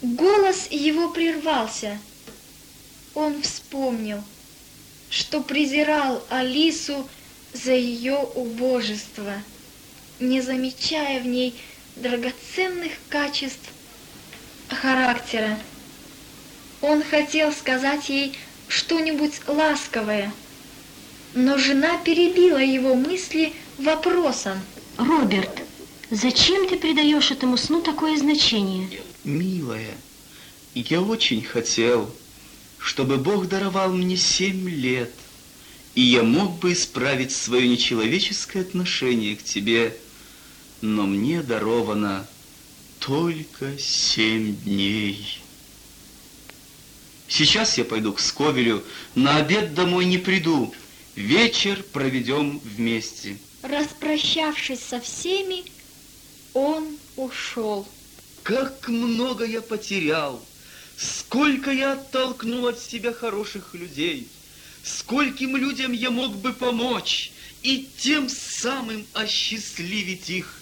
Голос его прервался. Он вспомнил, что презирал Алису за ее убожество, не замечая в ней драгоценных качеств характера. Он хотел сказать ей что-нибудь ласковое, но жена перебила его мысли вопросом. Роберт, зачем ты придаешь этому сну такое значение? Милая, я очень хотел, чтобы Бог даровал мне 7 лет, и я мог бы исправить свое нечеловеческое отношение к тебе, но мне даровано только 7 дней. Сейчас я пойду к Сковелю, на обед домой не приду, вечер проведем вместе. Распрощавшись со всеми, он ушел. Как много я потерял, сколько я оттолкнул от себя хороших людей, скольким людям я мог бы помочь и тем самым осчастливить их.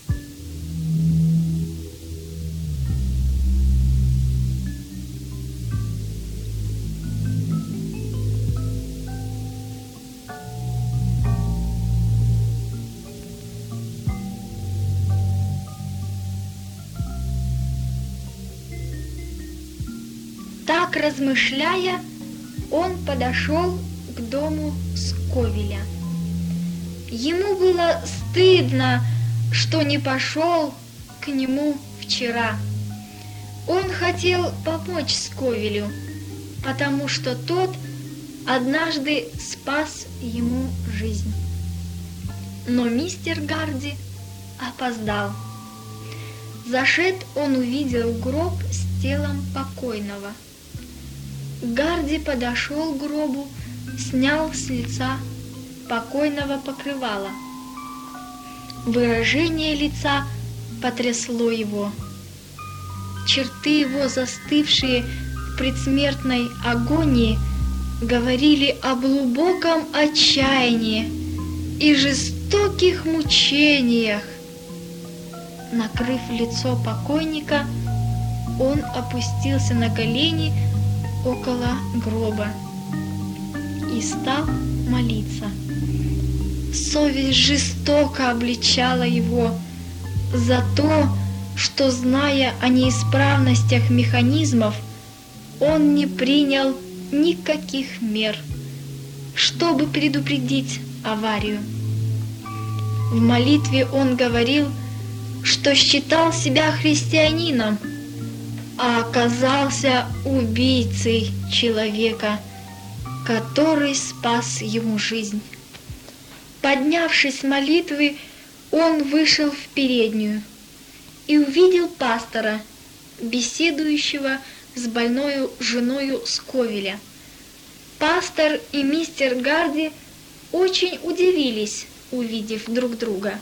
Так размышляя, он подошел к дому Сковеля. Ему было стыдно, что не пошел к нему вчера. Он хотел помочь Сковелю, потому что тот однажды спас ему жизнь. Но мистер Гарди опоздал. Зашед, он увидел гроб с телом покойного. Гарди подошел к гробу, снял с лица покойного покрывало. Выражение лица потрясло его. Черты его, застывшие в предсмертной агонии, говорили о глубоком отчаянии и жестоких мучениях. Накрыв лицо покойника, он опустился на колени около гроба и стал молиться. Совесть жестоко обличала его за то, что, зная о неисправностях механизмов, он не принял никаких мер, чтобы предупредить аварию. В молитве он говорил, что считал себя христианином, а оказался убийцей человека, который спас ему жизнь. Поднявшись с молитвы, он вышел в переднюю и увидел пастора, беседующего с больною женою Сковеля. Пастор и мистер Гарди очень удивились, увидев друг друга.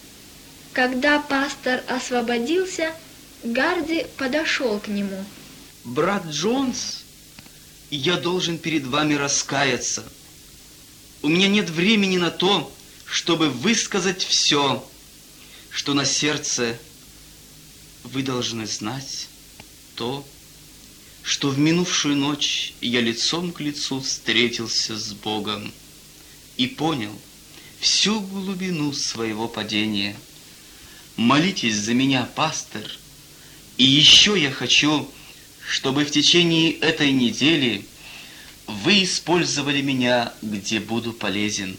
Когда пастор освободился, Гарди подошел к нему. Брат Джонс, я должен перед вами раскаяться. У меня нет времени на то, чтобы высказать все, что на сердце. Вы должны знать то, что в минувшую ночь я лицом к лицу встретился с Богом и понял всю глубину своего падения. Молитесь за меня, пастор, и еще я хочу, чтобы в течение этой недели вы использовали меня, где буду полезен.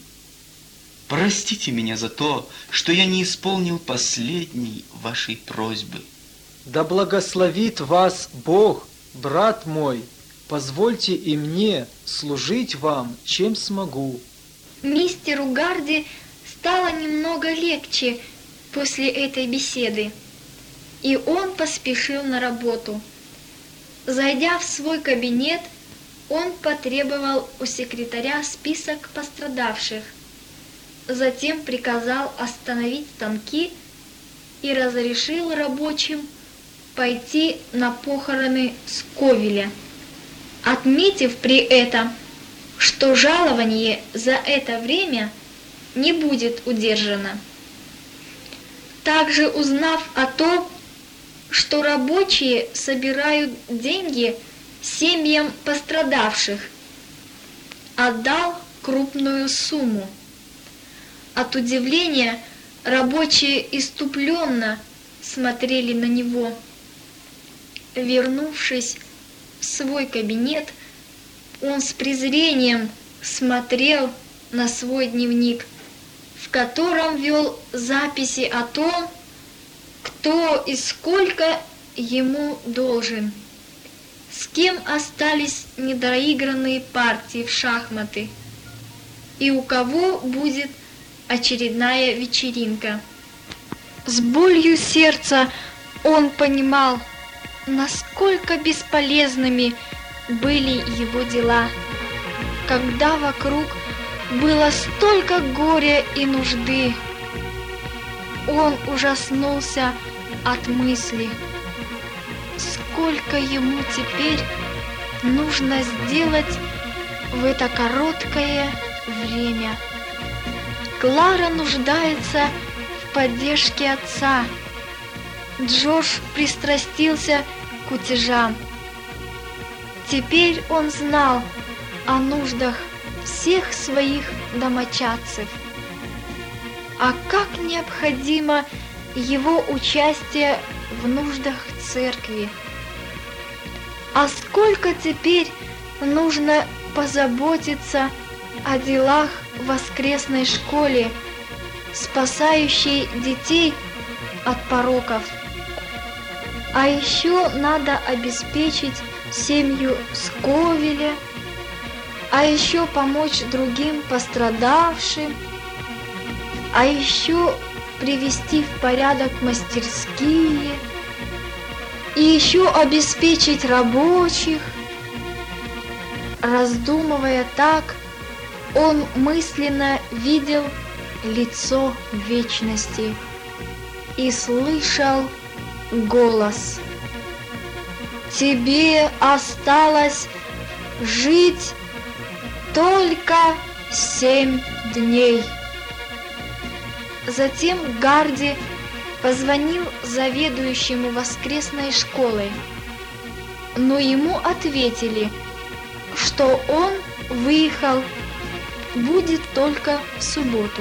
Простите меня за то, что я не исполнил последней вашей просьбы. Да благословит вас Бог, брат мой. Позвольте и мне служить вам, чем смогу. Мистеру Гарди стало немного легче после этой беседы, и он поспешил на работу. Зайдя в свой кабинет, он потребовал у секретаря список пострадавших, затем приказал остановить станки и разрешил рабочим пойти на похороны Сковеля, отметив при этом, что жалование за это время не будет удержано. Также узнав о том, что рабочие собирают деньги семьям пострадавших. Отдал крупную сумму. От удивления рабочие иступленно смотрели на него. Вернувшись в свой кабинет, он с презрением смотрел на свой дневник, в котором вел записи о том, кто и сколько ему должен, с кем остались недоигранные партии в шахматы и у кого будет очередная вечеринка. С болью сердца он понимал, насколько бесполезными были его дела, когда вокруг было столько горя и нужды. Он ужаснулся от мысли, сколько ему теперь нужно сделать в это короткое время. Клара нуждается в поддержке отца. Джордж пристрастился к кутежам. Теперь он знал о нуждах всех своих домочадцев. А как необходимо его участие в нуждах церкви. А сколько теперь нужно позаботиться о делах в воскресной школе, спасающей детей от пороков. А еще надо обеспечить семью Сковиля, а еще помочь другим пострадавшим, а еще привести в порядок мастерские, и еще обеспечить рабочих. Раздумывая так, он мысленно видел лицо вечности и слышал голос: «Тебе осталось жить только 7 дней». Затем Гарди позвонил заведующему воскресной школой, но ему ответили, что он выехал, будет только в субботу.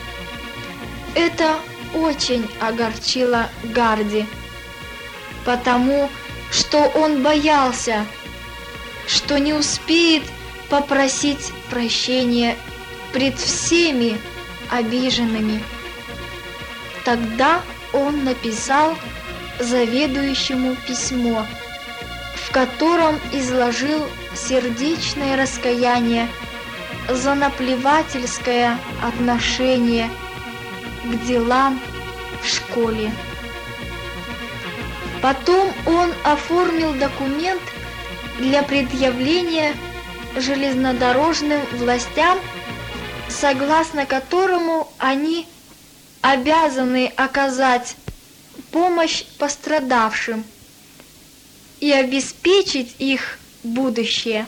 Это очень огорчило Гарди, потому что он боялся, что не успеет попросить прощения пред всеми обиженными. Тогда он написал заведующему письмо, в котором изложил сердечное раскаяние за наплевательское отношение к делам в школе. Потом он оформил документ для предъявления железнодорожным властям, согласно которому они обязаны оказать помощь пострадавшим и обеспечить их будущее.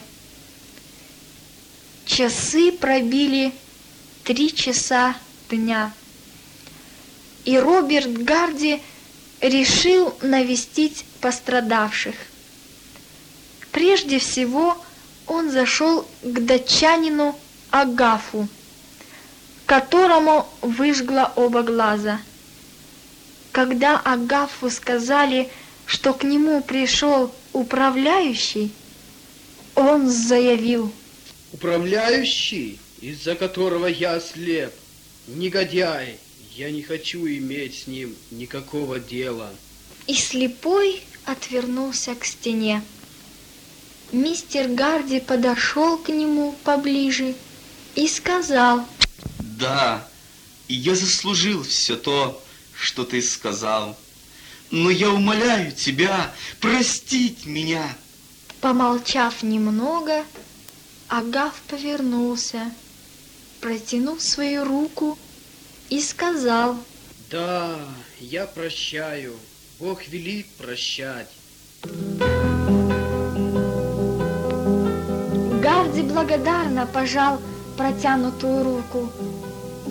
Часы пробили 3 часа дня, и Роберт Гарди решил навестить пострадавших. Прежде всего он зашел к датчанину Агафу, которому выжгло оба глаза. Когда Агафу сказали, что к нему пришел управляющий, он заявил: «Управляющий, из-за которого я ослеп, негодяй, я не хочу иметь с ним никакого дела». И слепой отвернулся к стене. Мистер Гарди подошел к нему поближе и сказал: Да, я заслужил все то, что ты сказал, но я умоляю тебя простить меня. Помолчав немного, Агаф повернулся, протянул свою руку и сказал: Да, я прощаю, Бог велит прощать. Гарди благодарно пожал протянутую руку,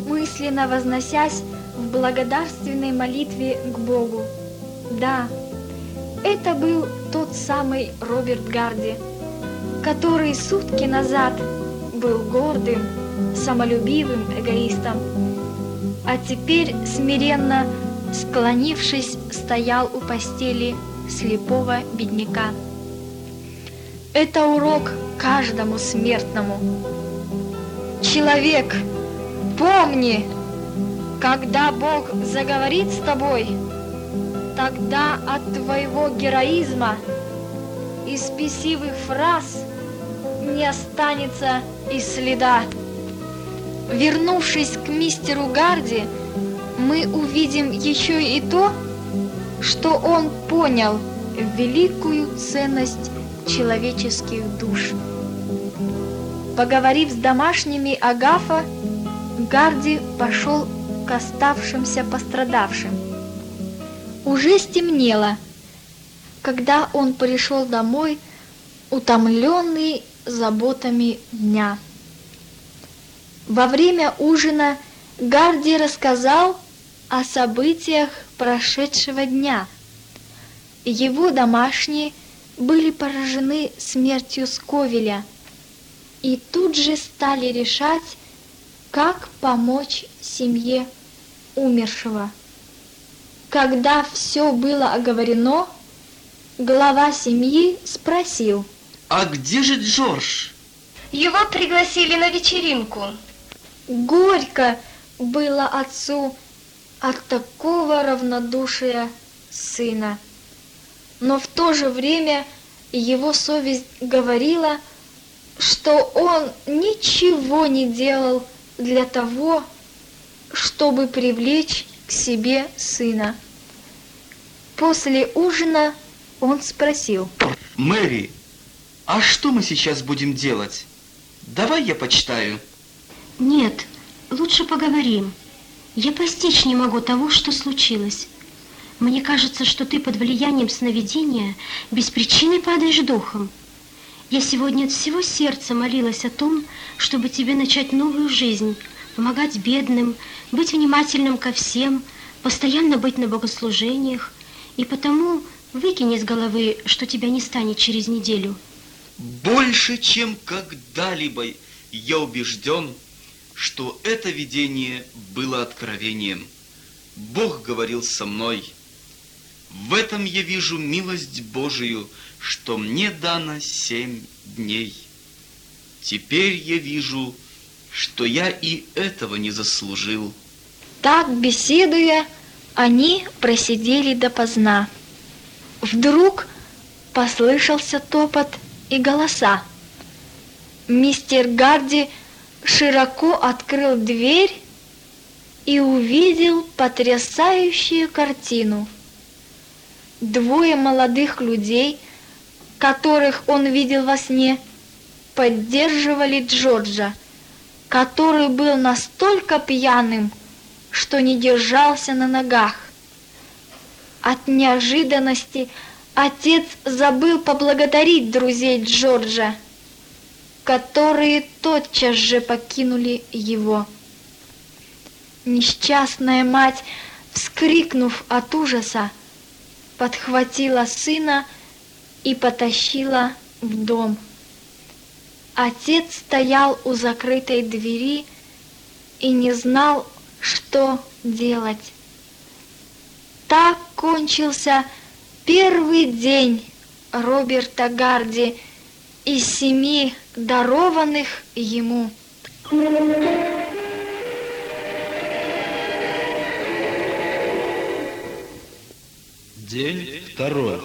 мысленно возносясь в благодарственной молитве к Богу. Да, Это был тот самый Роберт Гарди, который сутки назад был гордым, самолюбивым эгоистом, а теперь, смиренно склонившись, стоял у постели слепого бедняка. Это урок каждому смертному. Человек, помни, когда Бог заговорит с тобой, тогда от твоего героизма и спесивых фраз не останется и следа. Вернувшись к мистеру Гарди, мы увидим еще и то, что он понял великую ценность человеческих душ. Поговорив с домашними Агафа, Гарди пошел к оставшимся пострадавшим. Уже стемнело, когда он пришел домой, утомленный заботами дня. Во время ужина Гарди рассказал о событиях прошедшего дня. Его домашние были поражены смертью Сковиля и тут же стали решать, как помочь семье умершего. Когда все было оговорено, глава семьи спросил: «А где же Джордж?» Его пригласили на вечеринку. Горько было отцу от такого равнодушия сына. Но в то же время его совесть говорила, что он ничего не делал для того, чтобы привлечь к себе сына. После ужина он спросил: «Мэри, а что мы сейчас будем делать? Давай я почитаю». Нет, лучше поговорим. Я постичь не могу того, что случилось. Мне кажется, что ты под влиянием сновидения без причины падаешь духом. Я сегодня от всего сердца молилась о том, чтобы тебе начать новую жизнь, помогать бедным, быть внимательным ко всем, постоянно быть на богослужениях, и потому выкини из головы, что тебя не станет через неделю. Больше, чем когда-либо я убежден, что это видение было откровением. Бог говорил со мной. В этом я вижу милость Божию, что мне дано 7 дней. Теперь я вижу, что я и этого не заслужил». Так, беседуя, они просидели допоздна. Вдруг послышался топот и голоса. Мистер Гарди широко открыл дверь и увидел потрясающую картину. 2 молодых людей, которых он видел во сне, поддерживали Джорджа, который был настолько пьяным, что не держался на ногах. От неожиданности отец забыл поблагодарить друзей Джорджа, которые тотчас же покинули его. Несчастная мать, вскрикнув от ужаса, подхватила сына и потащила в дом. Отец стоял у закрытой двери и не знал, что делать. Так кончился первый день Роберта Гарди из 7 дарованных ему. День 2.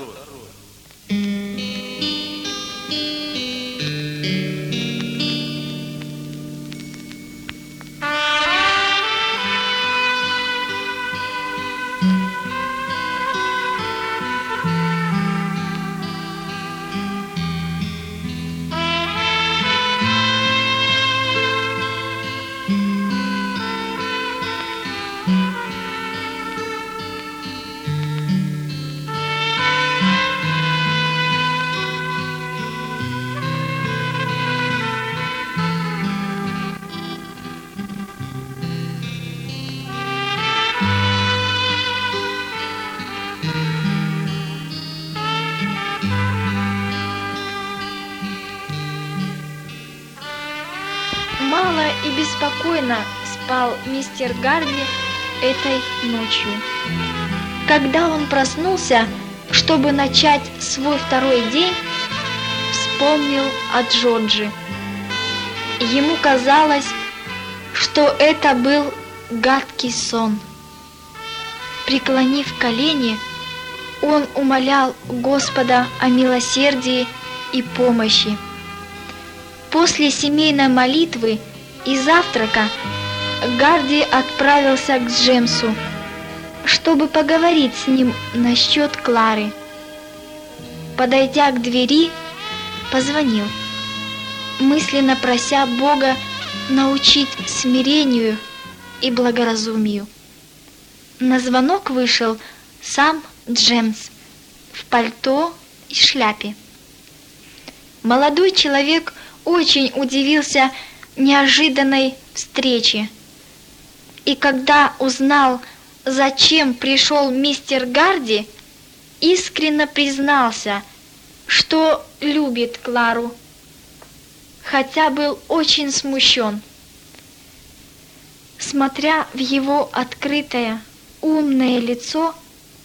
и беспокойно спал мистер Гарди этой ночью. Когда он проснулся, чтобы начать свой второй день, вспомнил о Джорджи. Ему казалось, что это был гадкий сон. Преклонив колени, он умолял Господа о милосердии и помощи. После семейной молитвы и завтрака Гарди отправился к Джемсу, чтобы поговорить с ним насчет Клары. Подойдя к двери, позвонил, мысленно прося Бога научить смирению и благоразумию. На звонок вышел сам Джемс в пальто и шляпе. Молодой человек очень удивился неожиданной встрече, и когда узнал, зачем пришел мистер Гарди, искренне признался, что любит Клару, хотя был очень смущен. Смотря в его открытое, умное лицо,